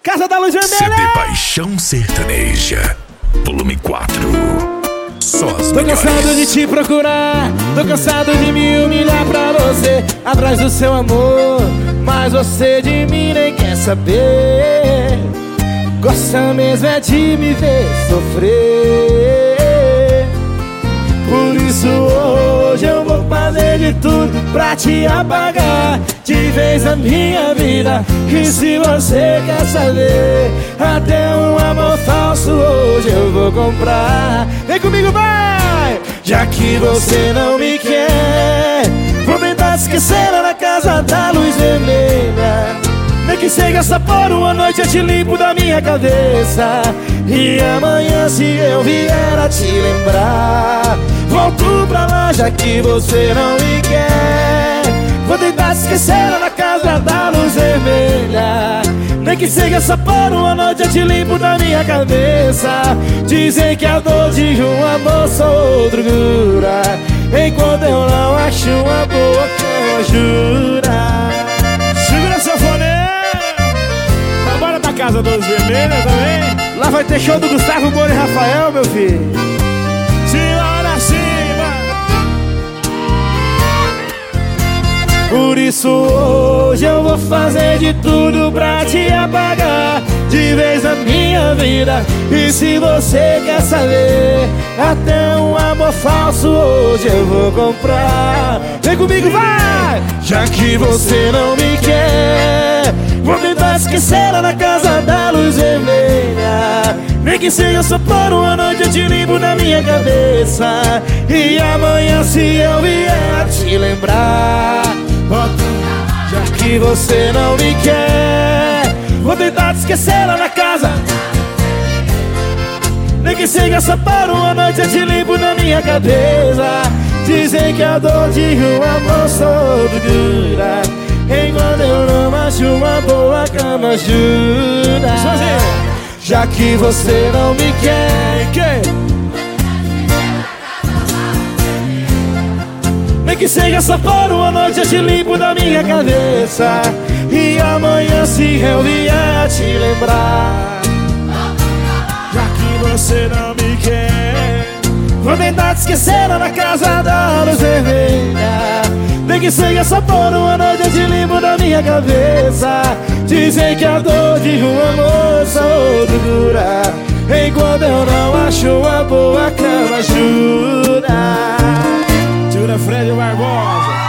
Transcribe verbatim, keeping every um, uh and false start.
Casa da Luz Vermelha. C D Paixão Sertaneja, volume quatro. Só as Tô melhores. cansado de te procurar, tô cansado de me humilhar pra você, atrás do seu amor, mas você de mim nem quer saber. Gosta mesmo é de me ver sofrer. Por isso hoje eu vou fazer de tudo pra te apagar de vez na minha vida. E se você quer saber, até um amor falso hoje eu vou comprar. Vem comigo, vai! Já que você não me quer, vou tentar esquecer lá na casa da luz vermelha. Nem que seja só por uma noite eu te limpo da minha cabeça. E amanhã se eu vier a te lembrar, volto pra lá já que você não me quer. Vou tentar esquecer lá na casa da luz vermelha. Nem que seja só por uma noite eu te limpo da minha cabeça. Dizem que a dor de um amor só outro cura, enquanto eu não acho uma boa cama jura. Segura essa foneira. Bora pra casa da Luz Vermelha também. Lá vai ter show do Gustavo Moura e Rafael, meu filho. Senhora, cima. Por isso hoje eu vou fazer de tudo pra te apagar de vez na minha vida. E se você quer saber, até um amor falso hoje eu vou comprar. Vem comigo, vai! Já que você não me quer, vou tentar esquecer lá na casa da luz vermelha. Nem que seja só por uma noite eu te limpo da minha cabeça. E amanhã se eu vier a te lembrar, já que você não me quer, vou tentar te esquecer lá na casa. Nem que seja só por uma noite eu te limpo da minha cabeça. Dizem que a dor de um amor só dura, enquanto eu não acho uma boa cama jura. Já que você não me quer, nem que seja só por uma noite eu te limpo da minha cabeça. E amanhã se eu vier a te lembrar, já que você não me quer, vou tentar te esquecer lá na casa da luz vermelha. Nem que seja só por uma noite eu te limpo da minha cabeça. Dizem que a dor de um amor só dura, enquanto eu não acho uma boa cama jura. Jura Fred Barbosa.